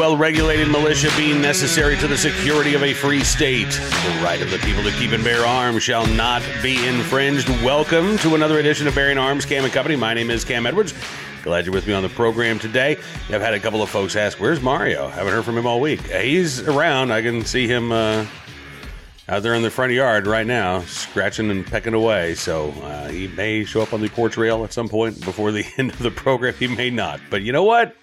well-regulated militia being necessary to the security of a free state. The right of the people to keep and bear arms shall not be infringed. Welcome to another edition of Bearing Arms, Cam and Company. My name is Cam Edwards. Glad you're with me on the program today. I've had a couple of folks ask, where's Mario? Haven't heard from him all week. He's around. I can see him out there in the front yard right now, scratching and pecking away. So he may show up on the porch rail at some point before the end of the program. He may not. But you know what?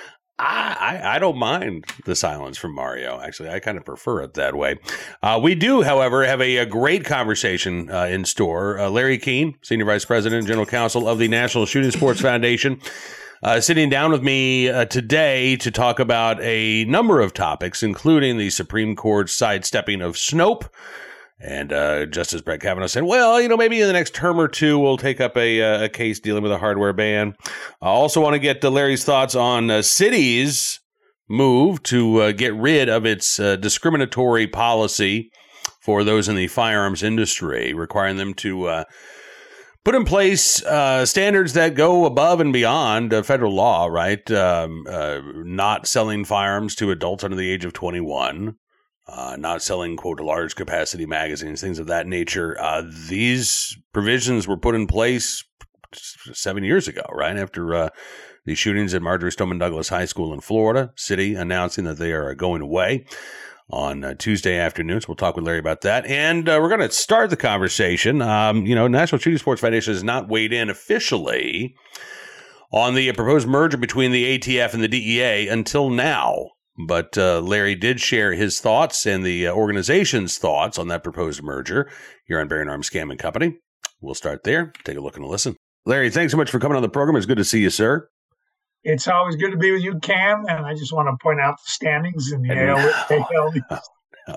I don't mind the silence from Mario. Actually, I kind of prefer it that way. We do, however, have a great conversation in store. Larry Keane, Senior Vice President and General Counsel of the National Shooting Sports Foundation, sitting down with me today to talk about a number of topics, including the Supreme Court's sidestepping of Snope. And Justice Brett Kavanaugh said, well, maybe in the next term or two, we'll take up a case dealing with a hardware ban. I also want to get Larry's thoughts on cities' move to get rid of its discriminatory policy for those in the firearms industry, requiring them to put in place standards that go above and beyond federal law, right? Not selling firearms to adults under the age of 21. Not selling, quote, large capacity magazines, things of that nature. These provisions were put in place 7 years ago, right? After the shootings at Marjory Stoneman Douglas High School in Florida, city announcing that they are going away on Tuesday afternoons. We'll talk with Larry about that. And we're going to start the conversation. National Shooting Sports Foundation has not weighed in officially on the proposed merger between the ATF and the DEA until now. But Larry did share his thoughts and the organization's thoughts on that proposed merger here on Bearing Arms, Cam and Company. We'll start there. Take a look and a listen. Larry, thanks so much for coming on the program. It's good to see you, sir. It's always good to be with you, Cam. And I just want to point out the standings in the AL East.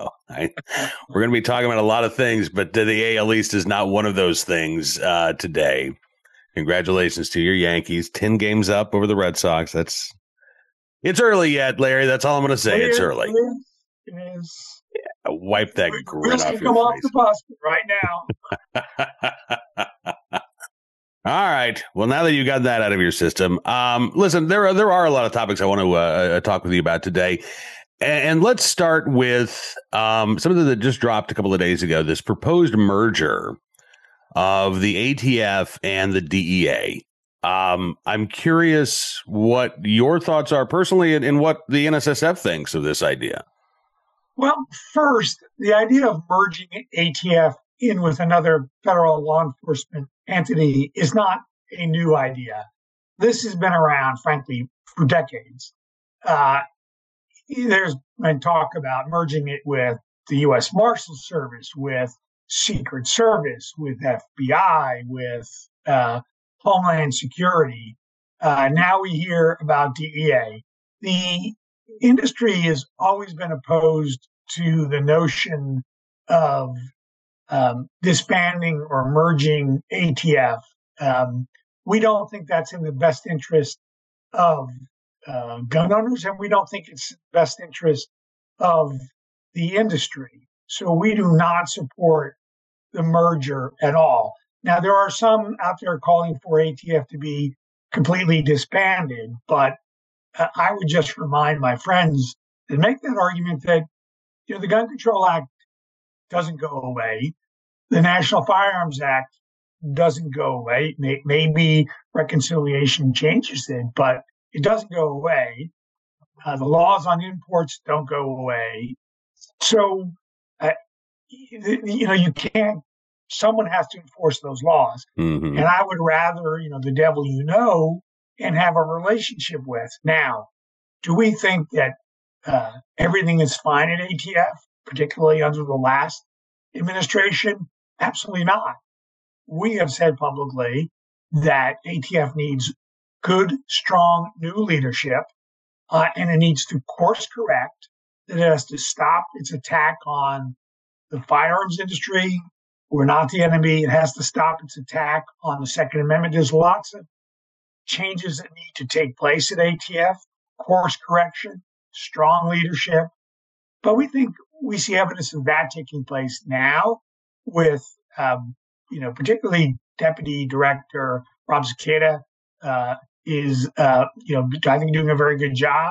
We're going to be talking about a lot of things, but the AL East is not one of those things today. Congratulations to your Yankees. 10 games up over the Red Sox. It's early yet, Larry. That's all I'm going to say. It's early. It is. Yeah, wipe that grin off your face. Come off the bus right now. All right. Well, now that you got that out of your system, listen, there are a lot of topics I want to talk with you about today. And let's start with something that just dropped a couple of days ago, this proposed merger of the ATF and the DEA. I'm curious what your thoughts are personally and what the NSSF thinks of this idea. Well, first, the idea of merging ATF in with another federal law enforcement entity is not a new idea. This has been around, frankly, for decades. There's been talk about merging it with the U.S. Marshal Service, with Secret Service, with FBI, with Homeland Security. Now we hear about DEA. The industry has always been opposed to the notion of disbanding or merging ATF. We don't think that's in the best interest of gun owners, and we don't think it's in the best interest of the industry. So we do not support the merger at all. Now, there are some out there calling for ATF to be completely disbanded, but I would just remind my friends that make that argument that, the Gun Control Act doesn't go away. The National Firearms Act doesn't go away. Maybe reconciliation changes it, but it doesn't go away. The laws on imports don't go away. So, you can't. Someone has to enforce those laws. Mm-hmm. And I would rather, the devil and have a relationship with. Now, do we think that everything is fine at ATF, particularly under the last administration? Absolutely not. We have said publicly that ATF needs good, strong, new leadership, and it needs to course correct, that it has to stop its attack on the firearms industry. We're not the enemy. It has to stop its attack on the Second Amendment. There's lots of changes that need to take place at ATF, course correction, strong leadership. But we see evidence of that taking place now with, particularly Deputy Director Rob Cicada is, I think, doing a very good job.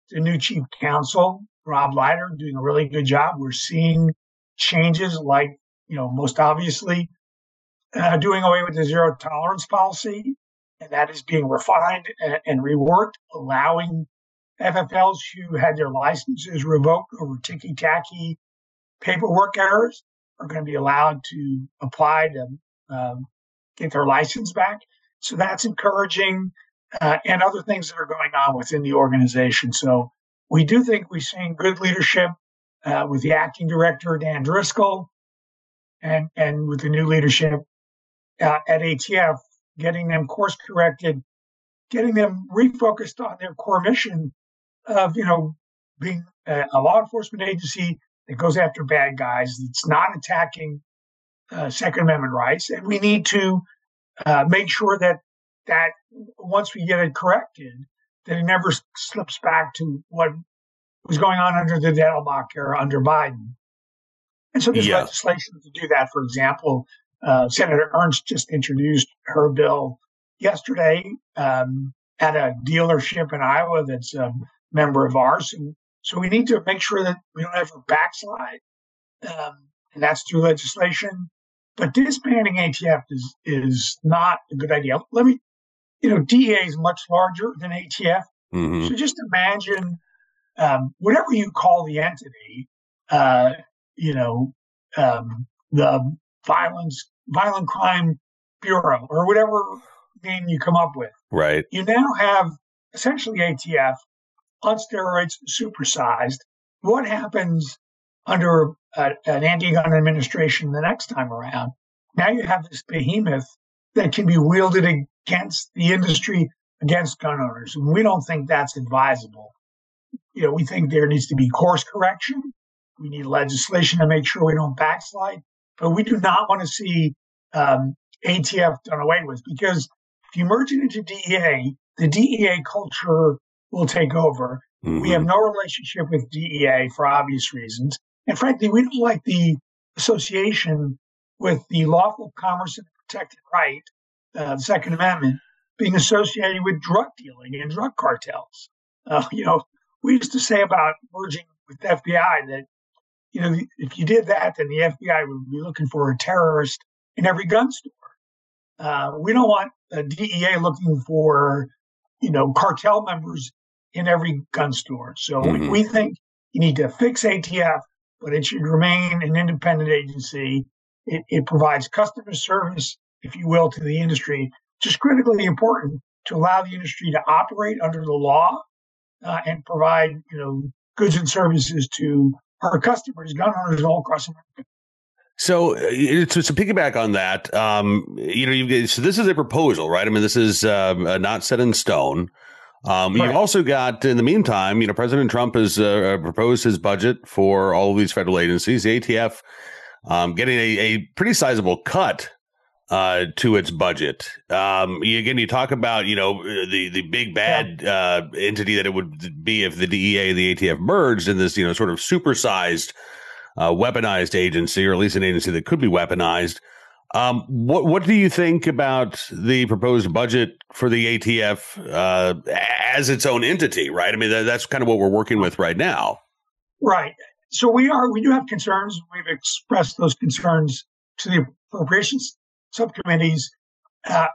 the new chief counsel, Rob Leiter, doing a really good job. We're seeing changes like, most obviously doing away with the zero tolerance policy, and that is being refined and reworked, allowing FFLs who had their licenses revoked over ticky-tacky paperwork errors are going to be allowed to apply to get their license back. So that's encouraging, and other things that are going on within the organization. So we do think we're seeing good leadership with the acting director, Dan Driscoll, and with the new leadership at ATF, getting them course corrected, getting them refocused on their core mission of, being a law enforcement agency that goes after bad guys. It's not attacking Second Amendment rights. And we need to make sure that once we get it corrected, that it never slips back to what was going on under the Dettelbach era under Biden. And so there's legislation to do that. For example, Senator Ernst just introduced her bill yesterday at a dealership in Iowa that's a member of ours. And so we need to make sure that we don't ever backslide. And that's through legislation. But disbanding ATF is not a good idea. DEA is much larger than ATF. Mm-hmm. So just imagine whatever you call the entity, the Violent Crime Bureau, or whatever name you come up with. Right. You now have essentially ATF on steroids, supersized. What happens under an anti-gun administration the next time around? Now you have this behemoth that can be wielded against the industry, against gun owners. And we don't think that's advisable. We think there needs to be course correction. We need legislation to make sure we don't backslide. But we do not want to see ATF done away with, because if you merge it into DEA, the DEA culture will take over. Mm-hmm. We have no relationship with DEA for obvious reasons. And frankly, we don't like the association with the lawful commerce and protected right, the Second Amendment, being associated with drug dealing and drug cartels. We used to say about merging with the FBI that, if you did that, then the FBI would be looking for a terrorist in every gun store. We don't want a DEA looking for, cartel members in every gun store. So we think you need to fix ATF, but it should remain an independent agency. It provides customer service, if you will, to the industry, which is critically important to allow the industry to operate under the law and provide, goods and services to our customers, gun owners all across America. So to piggyback on that, so this is a proposal, right? I mean, this is not set in stone. You've also got, in the meantime, President Trump has proposed his budget for all of these federal agencies. The ATF getting a pretty sizable cut to its budget. You talk about, the big bad entity that it would be if the DEA and the ATF merged in this, sort of supersized, weaponized agency, or at least an agency that could be weaponized. What do you think about the proposed budget for the ATF as its own entity, right? I mean, that's kind of what we're working with right now. Right. So we do have concerns. We've expressed those concerns to the appropriations subcommittees. I'm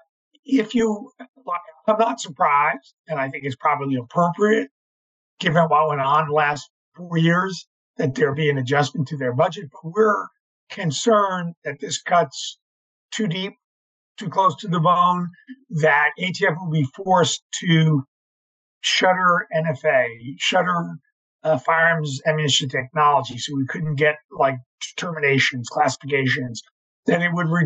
not surprised, and I think it's probably appropriate, given what went on the last 4 years, that there be an adjustment to their budget. But we're concerned that this cuts too deep, too close to the bone, that ATF will be forced to shutter NFA, shutter firearms ammunition technology, so we couldn't get determinations, classifications, then it would,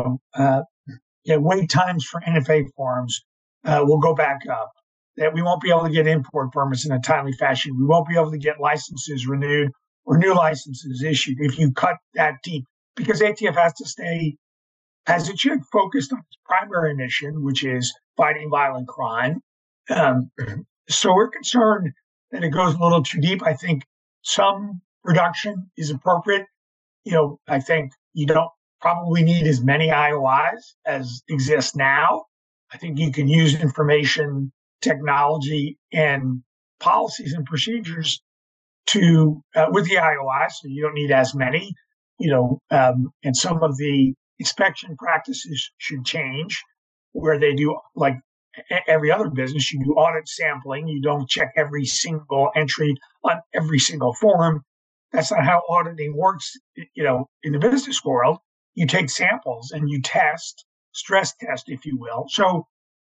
wait times for NFA forms will go back up, that we won't be able to get import permits in a timely fashion. We won't be able to get licenses renewed or new licenses issued if you cut that deep, because ATF has to stay, as it should, focused on its primary mission, which is fighting violent crime. So we're concerned that it goes a little too deep. I think some reduction is appropriate. I think you don't probably need as many IOIs as exist now. I think you can use information technology and policies and procedures to with the IOI, so you don't need as many, and some of the inspection practices should change where they do, like every other business, you do audit sampling. You don't check every single entry on every single form. That's not how auditing works, in the business world. You take samples and you test, stress test, if you will. So,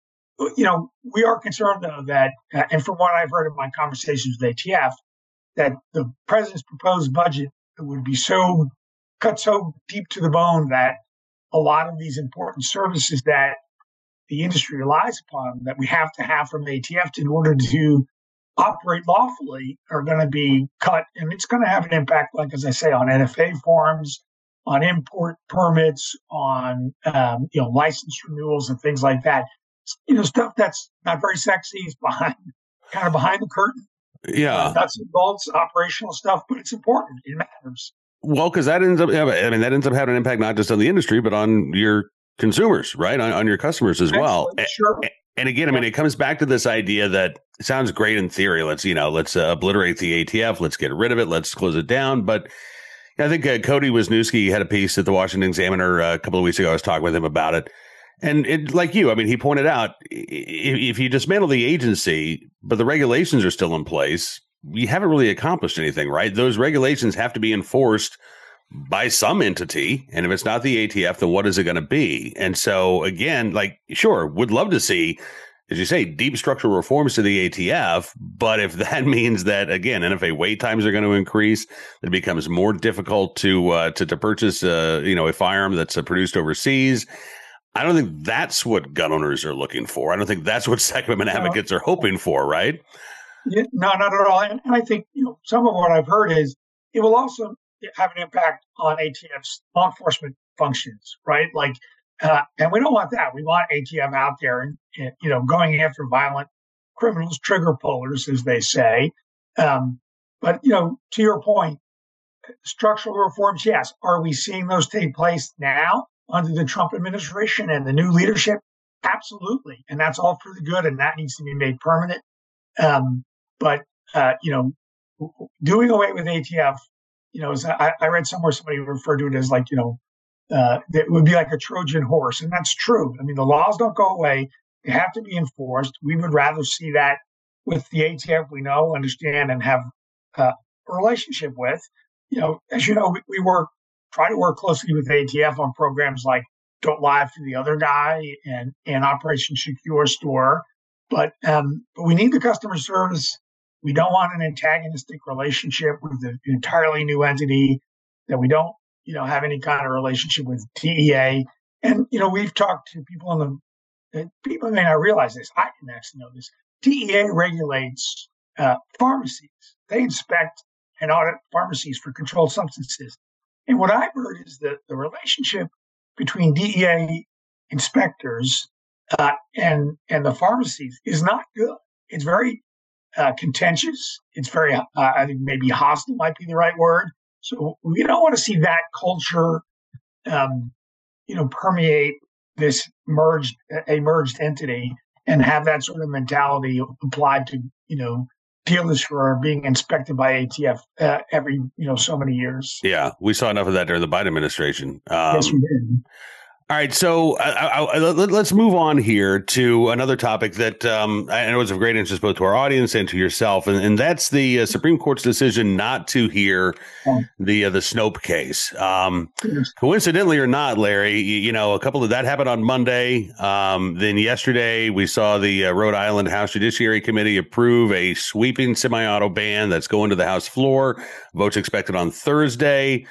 we are concerned, though, that, and from what I've heard in my conversations with ATF, that the president's proposed budget would be cut so deep to the bone that a lot of these important services that the industry relies upon, that we have to have from ATF in order to operate lawfully, are going to be cut. And it's going to have an impact, like, as I say, on NFA forms, on import permits, on, license renewals and things like that. Stuff that's not very sexy. It's kind of behind the curtain. Yeah. Nuts and bolts, operational stuff, but it's important. It matters. Well, because that ends up having an impact not just on the industry, but on your consumers, right? On your customers as well. Sure. And again, it comes back to this idea that it sounds great in theory. Let's obliterate the ATF. Let's get rid of it. Let's close it down. But I think Cody Wisniewski had a piece at the Washington Examiner a couple of weeks ago. I was talking with him about it. And like you, he pointed out, if you dismantle the agency, but the regulations are still in place, you haven't really accomplished anything, right? Those regulations have to be enforced by some entity. And if it's not the ATF, then what is it going to be? And so, again, sure, would love to see, as you say, deep structural reforms to the ATF. But if that means that, again, NFA wait times are going to increase, it becomes more difficult to purchase, a firearm that's produced overseas. I don't think that's what gun owners are looking for. I don't think that's what Second Amendment advocates are hoping for, right? Yeah, no, not at all. And I think some of what I've heard is it will also have an impact on ATF's law enforcement functions, right? And we don't want that. We want ATF out there and going after violent criminals, trigger pullers, as they say. But to your point, structural reforms, yes. Are we seeing those take place now under the Trump administration and the new leadership? Absolutely. And that's all for the good, and that needs to be made permanent. But doing away with ATF, I read somewhere somebody referred to it as it would be like a Trojan horse. And that's true. The laws don't go away. They have to be enforced. We would rather see that with the ATF we know, understand, and have a relationship with. As you know, we try to work closely with ATF on programs like Don't Lie to the Other Guy and Operation Secure Store. But we need the customer service. We don't want an antagonistic relationship with an entirely new entity that we don't, have any kind of relationship with DEA. And, we've talked to people people may not realize this. I didn't actually know this. DEA regulates pharmacies. They inspect and audit pharmacies for controlled substances. And what I've heard is that the relationship between DEA inspectors and the pharmacies is not good. It's very contentious. It's very, I think maybe hostile might be the right word. So we don't want to see that culture, permeate this merged entity and have that sort of mentality applied to, dealers who are being inspected by ATF every, so many years. Yeah, we saw enough of that during the Biden administration. Yes, we did. All right, so let's move on here to another topic that I know is of great interest both to our audience and to yourself, and that's the Supreme Court's decision not to hear the Snopes case. Coincidentally or not, Larry, a couple of that happened on Monday. Then yesterday we saw the Rhode Island House Judiciary Committee approve a sweeping semi-auto ban that's going to the House floor. Votes expected on Thursday.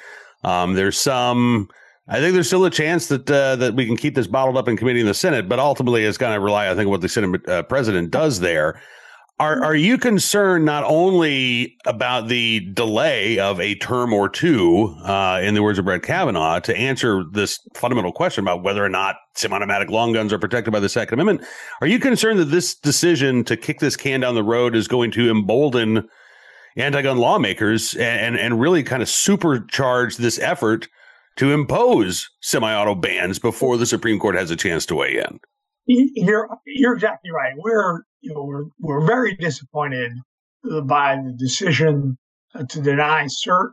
I think there's still a chance that we can keep this bottled up in committee in the Senate, but ultimately it's going to rely, I think, on what the Senate president does there. Are you concerned not only about the delay of a term or two, in the words of Brett Kavanaugh, to answer this fundamental question about whether or not semi-automatic long guns are protected by the Second Amendment? Are you concerned that this decision to kick this can down the road is going to embolden anti-gun lawmakers and really kind of supercharge this effort to impose semi-auto bans before the Supreme Court has a chance to weigh in? You're exactly right. We're very disappointed by the decision to deny cert.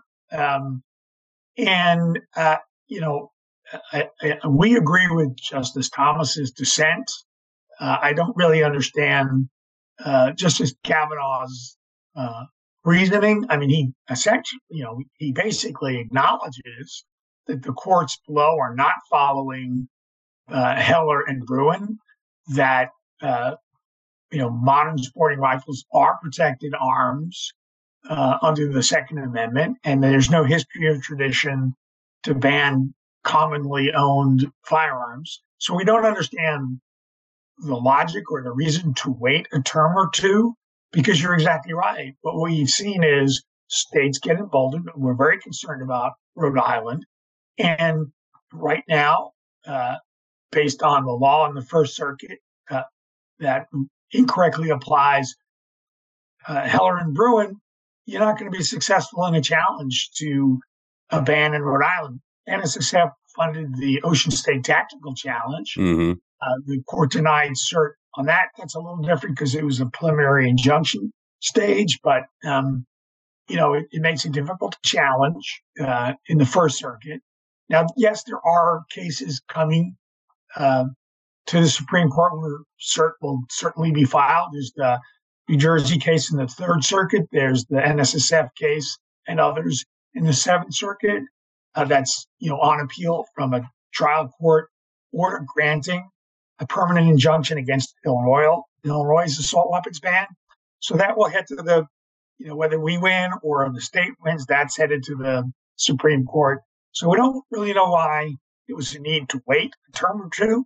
We agree with Justice Thomas's dissent. I don't really understand Justice Kavanaugh's reasoning. I mean, he essentially, he basically acknowledges that the courts below are not following Heller and Bruen, that modern sporting rifles are protected arms under the Second Amendment, and there's no history or tradition to ban commonly owned firearms. So we don't understand the logic or the reason to wait a term or two, because you're exactly right. What we've seen is states get emboldened. We're very concerned about Rhode Island. And right now, based on the law in the First Circuit that incorrectly applies Heller and Bruen, you're not going to be successful in a challenge to a ban in Rhode Island. NSSF funded the Ocean State Tactical Challenge. Mm-hmm. The court denied cert on that. That's a little different because it was a preliminary injunction stage, but it makes it difficult to challenge in the First Circuit. Now, yes, there are cases coming to the Supreme Court where cert will certainly be filed. There's the New Jersey case in the Third Circuit. There's the NSSF case and others in the Seventh Circuit. That's on appeal from a trial court order granting a permanent injunction against Illinois' assault weapons ban. So that will head to the, whether we win or the state wins, that's headed to the Supreme Court. So we don't really know why it was a need to wait a term or two.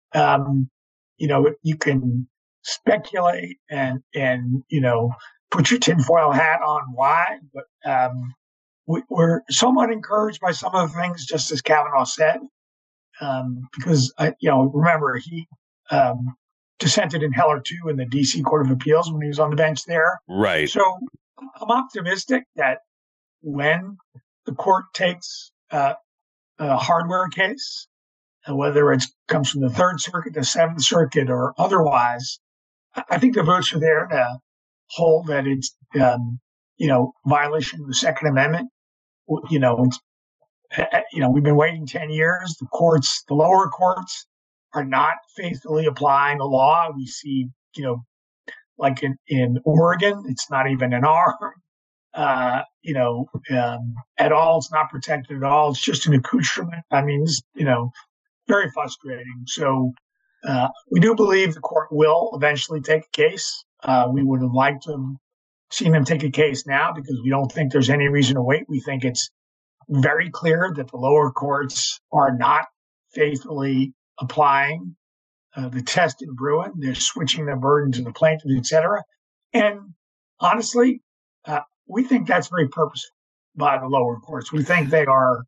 You can speculate and put your tinfoil hat on why, but we're somewhat encouraged by some of the things Justice Kavanaugh said, because remember he dissented in Heller too in the D.C. Court of Appeals when he was on the bench there. Right. So I'm optimistic that when the court takes a hardware case, whether it comes from the Third Circuit, the Seventh Circuit, or otherwise, I think the votes are there to hold that it's violation of the Second Amendment. We've been waiting 10 years. The lower courts are not faithfully applying the law. We see, like in Oregon, it's not even an arm, at all. It's not protected at all. It's just an accoutrement. I mean, very frustrating. So we do believe the court will eventually take a case. We would have liked to seen them take a case now because we don't think there's any reason to wait. We think it's very clear that the lower courts are not faithfully applying the test in Bruen. They're switching the burden to the plaintiffs, et cetera. And honestly, we think that's very purposeful by the lower courts. We think they are,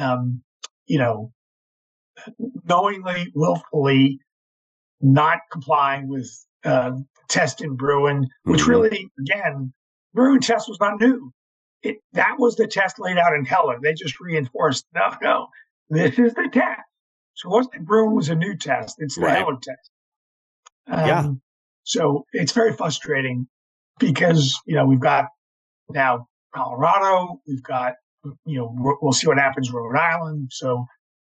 knowingly, willfully not complying with test in Bruen, which really, again, Bruen test was not new. That was the test laid out in Heller. They just reinforced, no, this is the test. So it wasn't Bruen was a new test. It's the Heller test. So it's very frustrating because, we've got now Colorado, we've got, we'll see what happens in Rhode Island. So,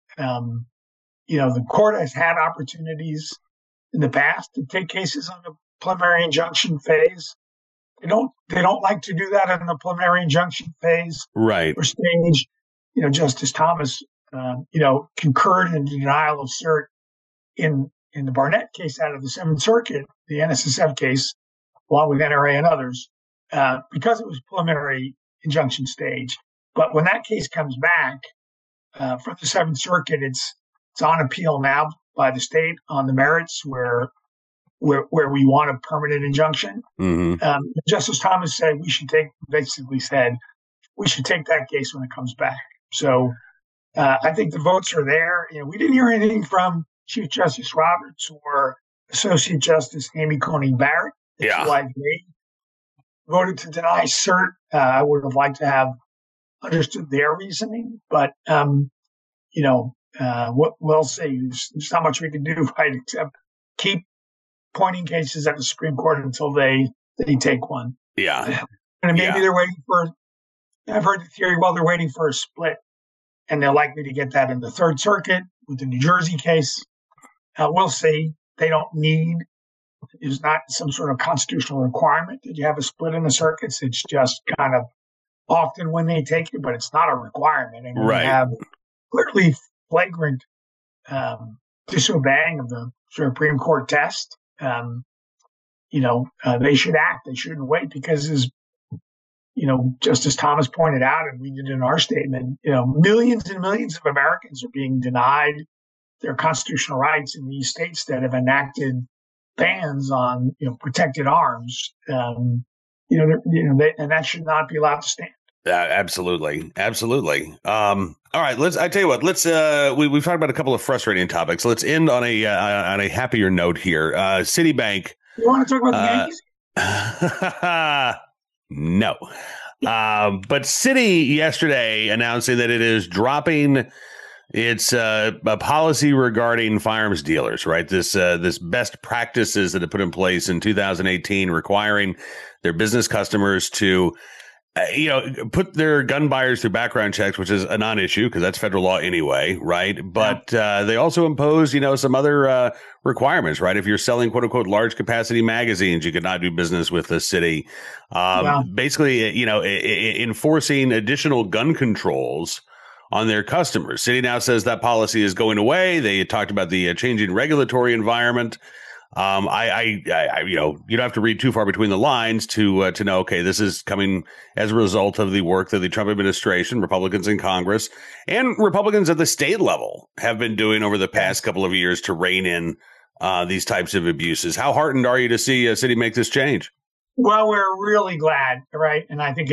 the court has had opportunities in the past to take cases on the preliminary injunction phase. They don't like to do that in the preliminary injunction phase, right, or stage. Justice Thomas, concurred in the denial of cert in the Barnett case out of the Seventh Circuit, the NSSF case, along with NRA and others, because it was preliminary injunction stage. But when that case comes back from the Seventh Circuit, it's on appeal now by the state on the merits where we want a permanent injunction. Mm-hmm. Justice Thomas said we should take that case when it comes back. So I think the votes are there. We didn't hear anything from Chief Justice Roberts or Associate Justice Amy Coney Barrett. Like me, voted to deny cert. I would have liked to have understood their reasoning, but we'll see. There's not much we can do, right, except keep pointing cases at the Supreme Court until they take one. Yeah. And maybe they're waiting for, I've heard the theory, well, they're waiting for a split, and they're likely to get that in the Third Circuit with the New Jersey case. We'll see. They don't need, it's not some sort of constitutional requirement that you have a split in the circuits. It's just kind of often when they take it, but it's not a requirement. And we have clearly flagrant disobeying of the Supreme Court test. They should act. They shouldn't wait because, as Justice Thomas pointed out, and we did in our statement, millions and millions of Americans are being denied their constitutional rights in these states that have enacted bans on, protected arms. And that should not be allowed to stand. Absolutely. All right. I tell you what, we've talked about a couple of frustrating topics. Let's end on a happier note here. Citibank. You want to talk about the Yankees? No. But Citi yesterday announcing that it is dropping its a policy regarding firearms dealers, right? This best practices that it put in place in 2018 requiring their business customers to put their gun buyers through background checks, which is a non-issue because that's federal law anyway, right? But they also impose, some other requirements, right? If you're selling "quote unquote" large capacity magazines, you could not do business with the city. Basically, enforcing additional gun controls on their customers. Citi now says that policy is going away. They talked about the changing regulatory environment. You don't have to read too far between the lines to know, okay, this is coming as a result of the work that the Trump administration, Republicans in Congress, and Republicans at the state level have been doing over the past couple of years to rein in these types of abuses. How heartened are you to see Citi make this change? Well, we're really glad, right? And I think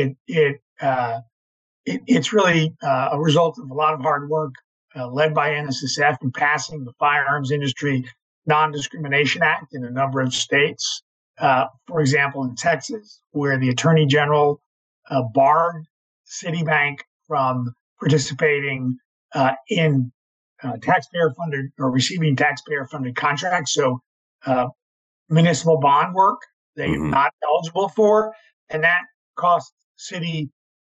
it's really a result of a lot of hard work led by NSSF in passing the Firearms Industry Non-Discrimination Act in a number of states. For example, in Texas, where the Attorney General barred Citibank from participating in taxpayer-funded or receiving taxpayer-funded contracts. So municipal bond work they're not eligible for, and that cost Citi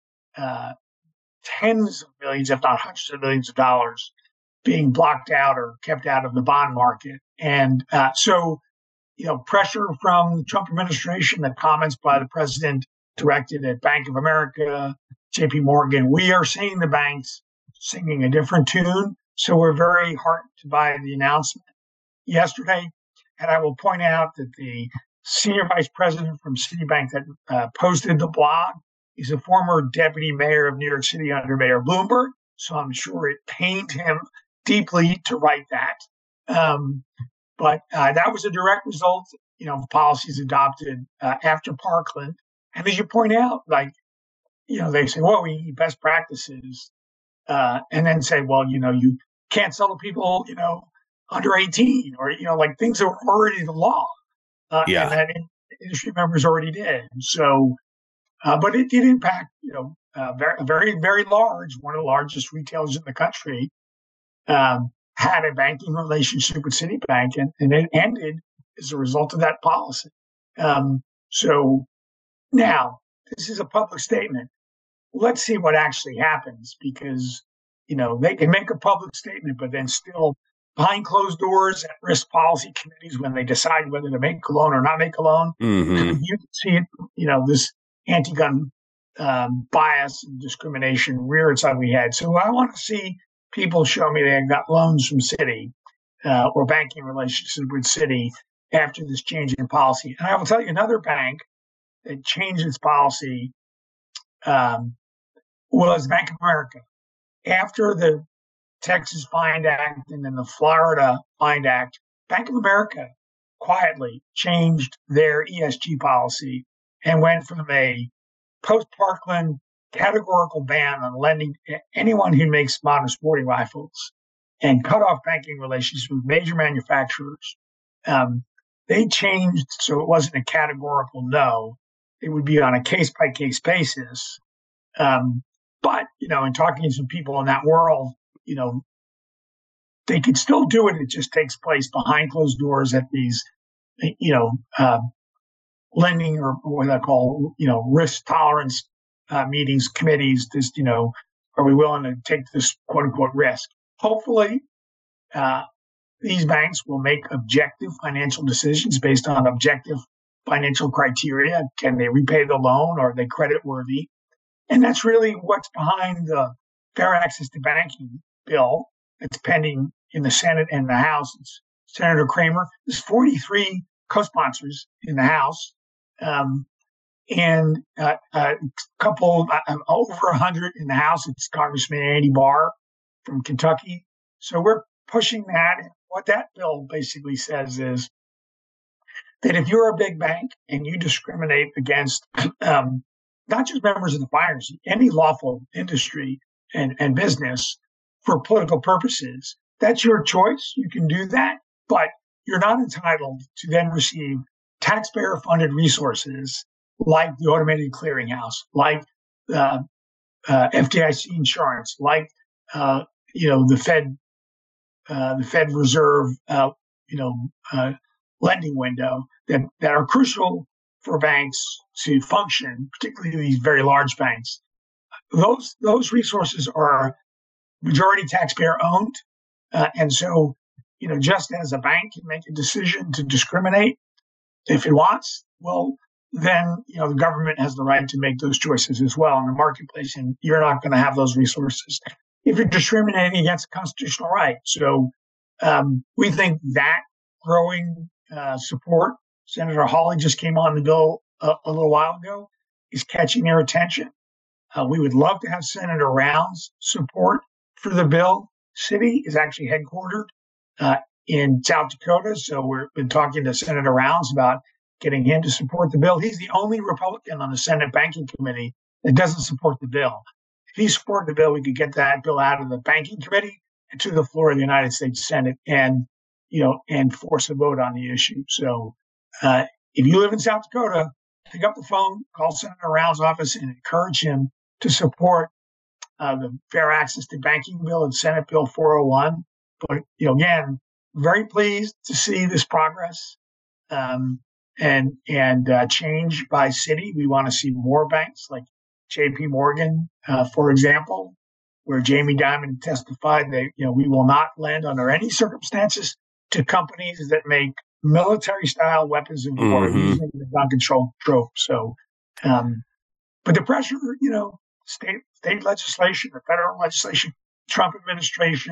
tens of millions, if not hundreds of millions of dollars being blocked out or kept out of the bond market. And so pressure from the Trump administration, the comments by the president directed at Bank of America, JP Morgan, we are seeing the banks singing a different tune. So we're very heartened by the announcement yesterday. And I will point out that the senior vice president from Citibank that posted the blog is a former deputy mayor of New York City under Mayor Bloomberg. So I'm sure it pained him deeply to write that. But that was a direct result, of policies adopted after Parkland. And as you point out, they say, well, we need best practices. And then say, well, you can't sell to people, under 18 or, things that were already the law. And that industry members already did. So, but it did impact, very, very large, one of the largest retailers in the country, had a banking relationship with Citibank, and it ended as a result of that policy. So now this is a public statement. Let's see what actually happens, because, they can make a public statement, but then still behind closed doors at risk policy committees when they decide whether to make a loan or not make a loan. You can see it, this anti-gun bias and discrimination rear its ugly head. So I want to see people show me they got loans from Citi or banking relationships with Citi after this change in policy. And I will tell you, another bank that changed its policy was Bank of America. After the Texas Find Act and then the Florida Find Act, Bank of America quietly changed their ESG policy and went from a post-Parkland categorical ban on lending to anyone who makes modern sporting rifles and cut off banking relations with major manufacturers. They changed so it wasn't a categorical no. It would be on a case-by-case basis. But, in talking to some people in that world, they could still do it. It just takes place behind closed doors at these, lending or what I call, risk tolerance meetings, committees. Just, are we willing to take this quote unquote risk? Hopefully, these banks will make objective financial decisions based on objective financial criteria. Can they repay the loan? Or are they credit worthy? And that's really what's behind the Fair Access to Banking bill that's pending in the Senate and the House. It's Senator Kramer. There's 43 co-sponsors in the House, and a couple, over 100 in the House. It's Congressman Andy Barr from Kentucky. So we're pushing that. What that bill basically says is that if you're a big bank and you discriminate against not just members of the finance, any lawful industry and business for political purposes, that's your choice. You can do that, but you're not entitled to then receive taxpayer-funded resources like the automated clearinghouse, like FDIC insurance, like the Fed Reserve, lending window that are crucial for banks to function, particularly these very large banks. Those resources are majority taxpayer owned, and so just as a bank can make a decision to discriminate if it wants, well, then the government has the right to make those choices as well in the marketplace, and you're not going to have those resources if you're discriminating against a constitutional right. So we think that growing support, Senator Hawley just came on the bill a little while ago, is catching their attention. We would love to have Senator Rounds support for the bill. Citi is actually headquartered in South Dakota, so we've been talking to Senator Rounds about getting him to support the bill. He's the only Republican on the Senate Banking Committee that doesn't support the bill. If he supported the bill, we could get that bill out of the Banking Committee and to the floor of the United States Senate and force a vote on the issue. So if you live in South Dakota, pick up the phone, call Senator Rounds' office and encourage him to support the Fair Access to Banking bill and Senate Bill 401. But, again, very pleased to see this progress and change by Citi. We want to see more banks like JP Morgan, for example, where Jamie Dimon testified that, we will not lend under any circumstances to companies that make military-style weapons of war using the gun control trope. So, but the pressure, state legislation, the federal legislation, Trump administration,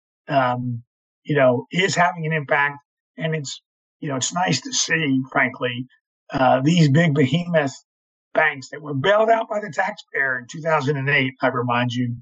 is having an impact. And it's nice to see, frankly, these big behemoth banks that were bailed out by the taxpayer in 2008, I remind you,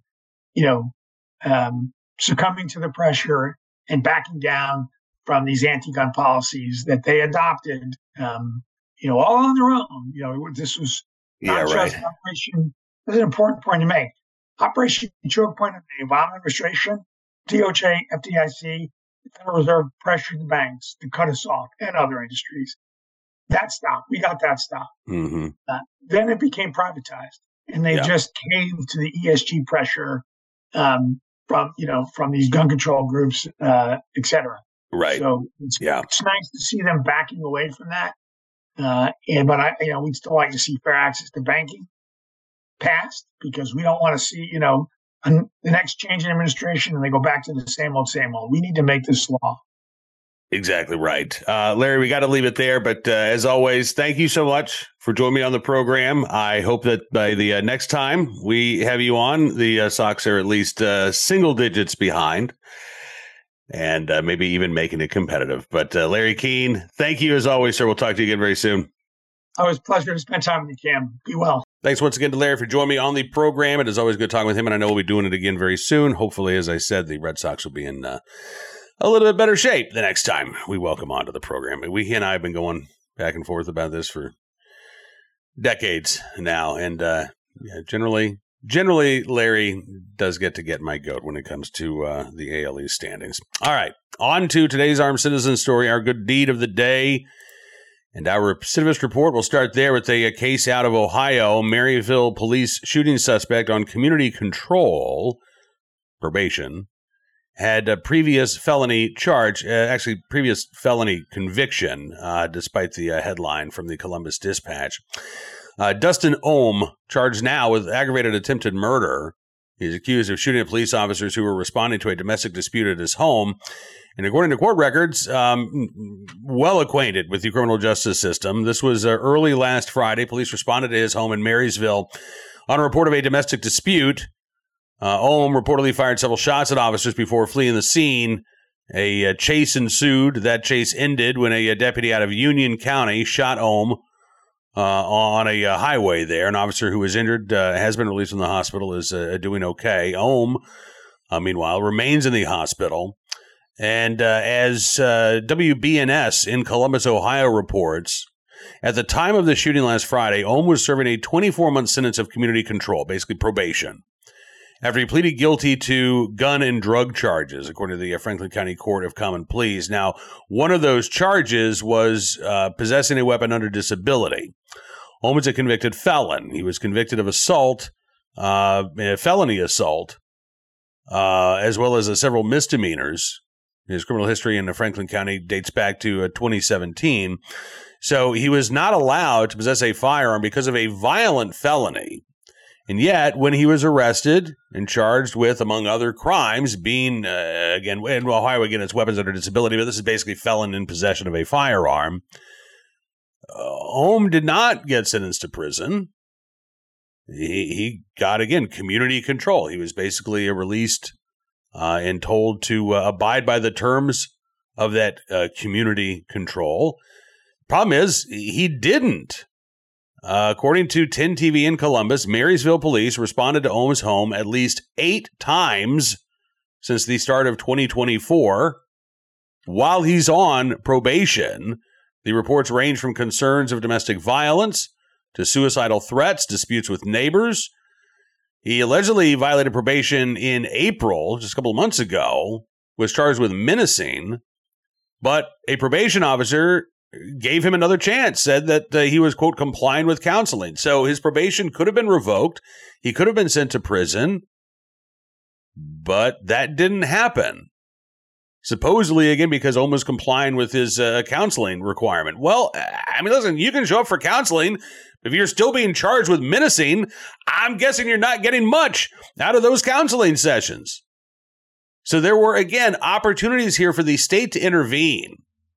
succumbing to the pressure and backing down from these anti-gun policies that they adopted, all on their own. This was not just Operation. This is an important point to make. Operation Choke Point of the Obama administration, DOJ, FDIC, the Federal Reserve pressured the banks to cut us off and other industries. That stopped. We got that stopped. Then it became privatized, and they just caved to the ESG pressure from these gun control groups, et cetera. Right. So it's nice to see them backing away from that. But we'd still like to see fair access to banking passed, because we don't want to see, the next change in administration and they go back to the same old, same old. We need to make this law. Exactly right. Larry, we got to leave it there. But as always, thank you so much for joining me on the program. I hope that by the next time we have you on, the Sox are at least single digits behind and maybe even making it competitive. But Larry Keane, thank you as always, sir. We'll talk to you again very soon. Always a pleasure to spend time with you, Cam. Be well. Thanks once again to Larry for joining me on the program. It is always good talking with him, and I know we'll be doing it again very soon. Hopefully, as I said, the Red Sox will be in a little bit better shape the next time we welcome onto the program. He and I have been going back and forth about this for decades now, and generally, Larry does get my goat when it comes to the AL East standings. All right, on to today's Armed Citizen story, our good deed of the day. And our recidivist report will start there with a case out of Ohio. Maryville police shooting suspect on community control, probation, had a previous felony charge, previous felony conviction, despite the headline from the Columbus Dispatch. Dustin Ohm, charged now with aggravated attempted murder. He's accused of shooting at police officers who were responding to a domestic dispute at his home. And according to court records, well acquainted with the criminal justice system. This was early last Friday. Police responded to his home in Marysville on a report of a domestic dispute. Ohm reportedly fired several shots at officers before fleeing the scene. A chase ensued. That chase ended when a deputy out of Union County shot Ohm on a highway there. An officer who was injured has been released from the hospital, is doing okay. Ohm, meanwhile, remains in the hospital. And as WBNS in Columbus, Ohio reports, at the time of the shooting last Friday, Ohm was serving a 24-month sentence of community control, basically probation, after he pleaded guilty to gun and drug charges, according to the Franklin County Court of Common Pleas. Now, one of those charges was possessing a weapon under disability. Ohm is a convicted felon. He was convicted of assault, felony assault, as well as several misdemeanors. His criminal history in Franklin County dates back to 2017. So he was not allowed to possess a firearm because of a violent felony. And yet, when he was arrested and charged with, among other crimes, being, again, in Ohio, again, it's weapons under disability, but this is basically felon in possession of a firearm. Ohm did not get sentenced to prison. He got, again, community control. He was basically released and told to abide by the terms of that community control. Problem is, he didn't. According to 10 TV in Columbus, Marysville police responded to Ohm's home at least 8 times since the start of 2024 while he's on probation. The reports range from concerns of domestic violence to suicidal threats, disputes with neighbors. He allegedly violated probation in April, just a couple of months ago, was charged with menacing, but a probation officer gave him another chance, said that he was, quote, complying with counseling. So his probation could have been revoked. He could have been sent to prison, but that didn't happen. Supposedly, again, because Ohm was complying with his counseling requirement. Well, I mean, listen, you can show up for counseling. If you're still being charged with menacing, I'm guessing you're not getting much out of those counseling sessions. So there were, again, opportunities here for the state to intervene,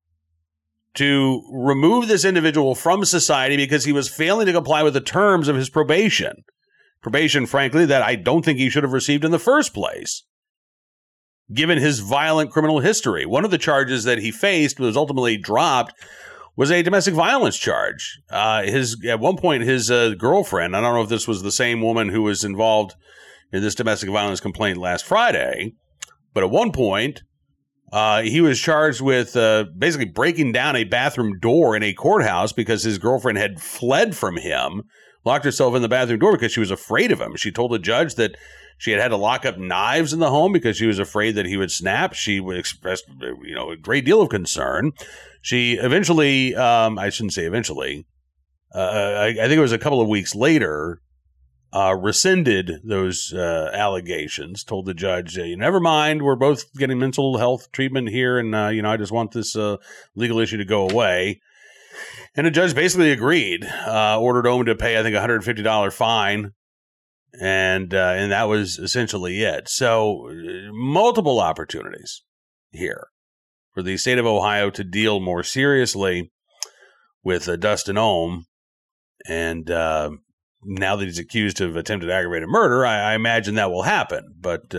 to remove this individual from society because he was failing to comply with the terms of his probation. Probation, frankly, that I don't think he should have received in the first place, given his violent criminal history. One of the charges that he faced was ultimately dropped was a domestic violence charge. At one point, his girlfriend, I don't know if this was the same woman who was involved in this domestic violence complaint last Friday, but at one point, he was charged with basically breaking down a bathroom door in a courthouse because his girlfriend had fled from him, locked herself in the bathroom door because she was afraid of him. She told the judge that she had to lock up knives in the home because she was afraid that he would snap. She expressed, a great deal of concern. She eventually, I shouldn't say eventually, I think it was a couple of weeks later, rescinded those allegations, told the judge, never mind, we're both getting mental health treatment here, and, I just want this legal issue to go away. And the judge basically agreed, ordered Ohm to pay, I think, a $150 fine, and that was essentially it. So multiple opportunities here for the state of Ohio to deal more seriously with Dustin Ohm, and now that he's accused of attempted aggravated murder, I imagine that will happen, but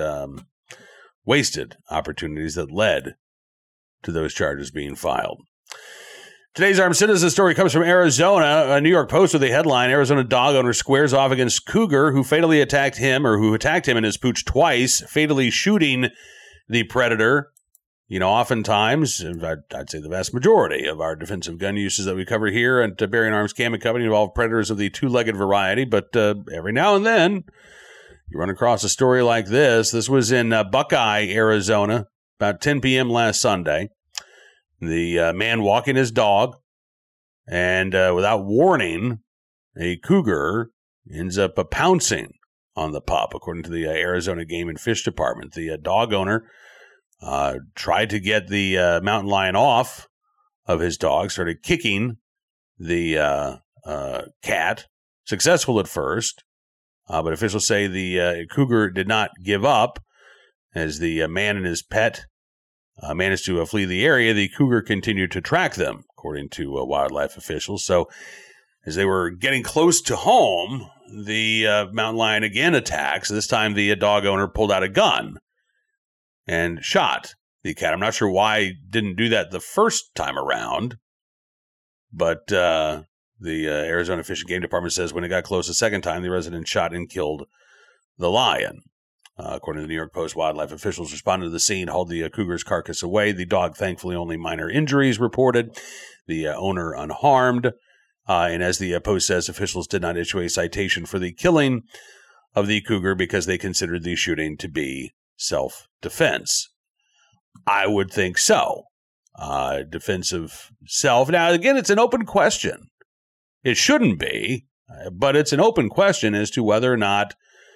wasted opportunities that led to those charges being filed. Today's Armed Citizen story comes from Arizona. A New York Post with a headline, Arizona dog owner squares off against cougar who attacked him in his pooch twice, fatally shooting the predator. Oftentimes, I'd say the vast majority of our defensive gun uses that we cover here at Bearing Arms Cam & Company involve predators of the two-legged variety, but every now and then you run across a story like this. This was in Buckeye, Arizona, about 10 p.m. last Sunday. The man walking his dog, and without warning, a cougar ends up pouncing on the pup, according to the Arizona Game and Fish Department. The dog owner tried to get the mountain lion off of his dog, started kicking the cat, successful at first, but officials say the cougar did not give up. As the man and his pet managed to flee the area, the cougar continued to track them, according to wildlife officials. So as they were getting close to home, the mountain lion again attacks. This time the dog owner pulled out a gun and shot the cat. I'm not sure why he didn't do that the first time around, but the Arizona Fish and Game Department says when it got close the second time, the resident shot and killed the lion. According to the New York Post, wildlife officials responded to the scene, hauled the cougar's carcass away. The dog, thankfully, only minor injuries reported. The owner unharmed. And as the Post says, officials did not issue a citation for the killing of the cougar because they considered the shooting to be self-defense. I would think so. Defense of self. Now, again, it's an open question. It shouldn't be, but it's an open question as to whether or not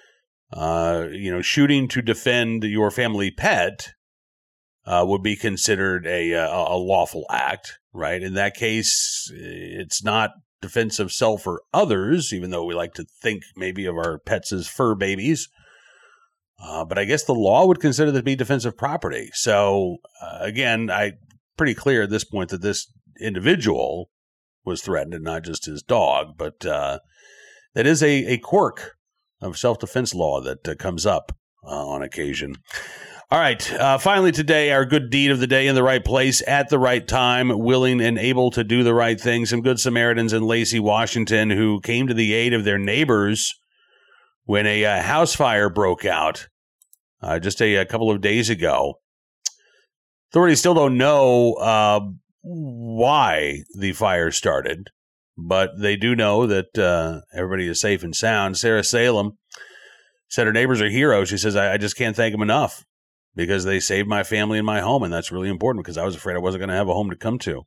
shooting to defend your family pet would be considered a lawful act, right? In that case, it's not defense of self or others, even though we like to think maybe of our pets as fur babies. But I guess the law would consider that to be defense of property. So, again, pretty clear at this point that this individual was threatened and not just his dog. But that is a quirk of self-defense law that comes up on occasion. All right. Finally today, our good deed of the day, in the right place at the right time, willing and able to do the right thing. Some good Samaritans in Lacey, Washington, who came to the aid of their neighbors when a house fire broke out just a couple of days ago. Authorities still don't know why the fire started, but they do know that everybody is safe and sound. Sarah Salem said her neighbors are heroes. She says, I just can't thank them enough because they saved my family and my home, and that's really important because I was afraid I wasn't going to have a home to come to.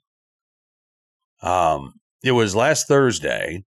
It was last Thursday.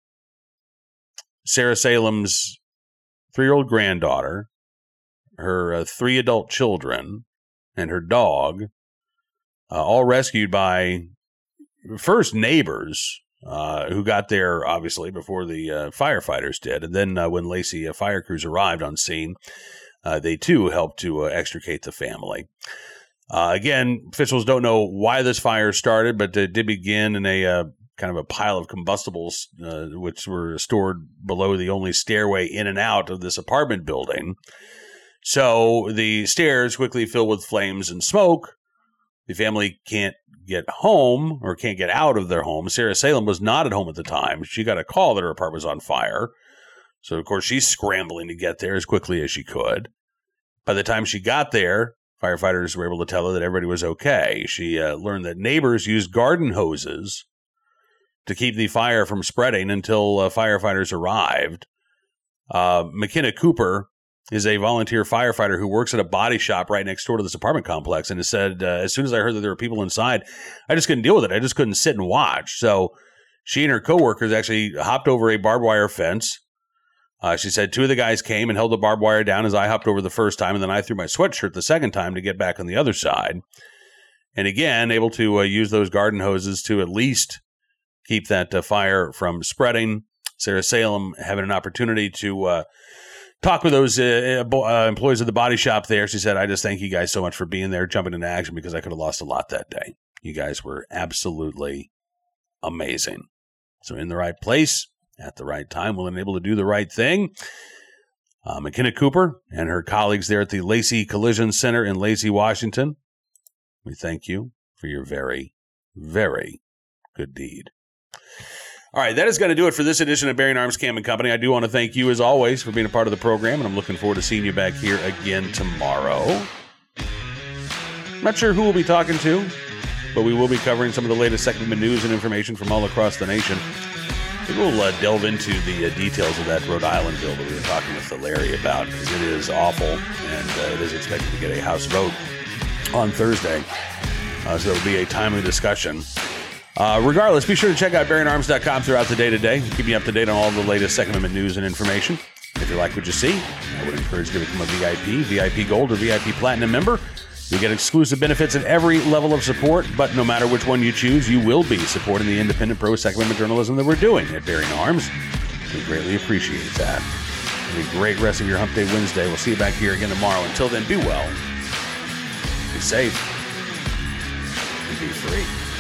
Sarah Salem's 3-year-old granddaughter, her 3 adult children, and her dog, all rescued by first neighbors who got there, obviously, before the firefighters did. And then when Lacey fire crews arrived on scene, they, too, helped to extricate the family. Again, officials don't know why this fire started, but it did begin in a kind of a pile of combustibles, which were stored below the only stairway in and out of this apartment building. So the stairs quickly fill with flames and smoke. The family can't get home or can't get out of their home. Sarah Salem was not at home at the time. She got a call that her apartment was on fire. So, of course, she's scrambling to get there as quickly as she could. By the time she got there, firefighters were able to tell her that everybody was okay. She learned that neighbors used garden hoses to keep the fire from spreading until firefighters arrived. McKenna Cooper is a volunteer firefighter who works at a body shop right next door to this apartment complex, and has said, as soon as I heard that there were people inside, I just couldn't deal with it. I just couldn't sit and watch. So she and her coworkers actually hopped over a barbed wire fence. She said 2 of the guys came and held the barbed wire down as I hopped over the first time, and then I threw my sweatshirt the second time to get back on the other side. And again, able to use those garden hoses to at least keep that fire from spreading. Sarah Salem having an opportunity to talk with those employees of the body shop there. She said, I just thank you guys so much for being there, jumping into action, because I could have lost a lot that day. You guys were absolutely amazing. So in the right place, at the right time, willing and able to do the right thing. McKenna Cooper and her colleagues there at the Lacey Collision Center in Lacey, Washington, we thank you for your very, very good deed. All right, that is going to do it for this edition of Bearing Arms Cam & Company. I do want to thank you, as always, for being a part of the program, and I'm looking forward to seeing you back here again tomorrow. I'm not sure who we'll be talking to, but we will be covering some of the latest Second Amendment news and information from all across the nation. Maybe we'll delve into the details of that Rhode Island bill that we were talking with Larry about, because it is awful, and it is expected to get a House vote on Thursday. So it'll be a timely discussion. Regardless, be sure to check out BearingArms.com throughout the day today, keeping you up to date on all the latest Second Amendment news and information. If you like what you see, I would encourage you to become a VIP Gold, or VIP Platinum member. You'll get exclusive benefits at every level of support, but no matter which one you choose, you will be supporting the independent pro-Second Amendment journalism that we're doing at Bearing Arms. We greatly appreciate that. Have a great rest of your Hump Day Wednesday. We'll see you back here again tomorrow. Until then, be well, be safe, and be free.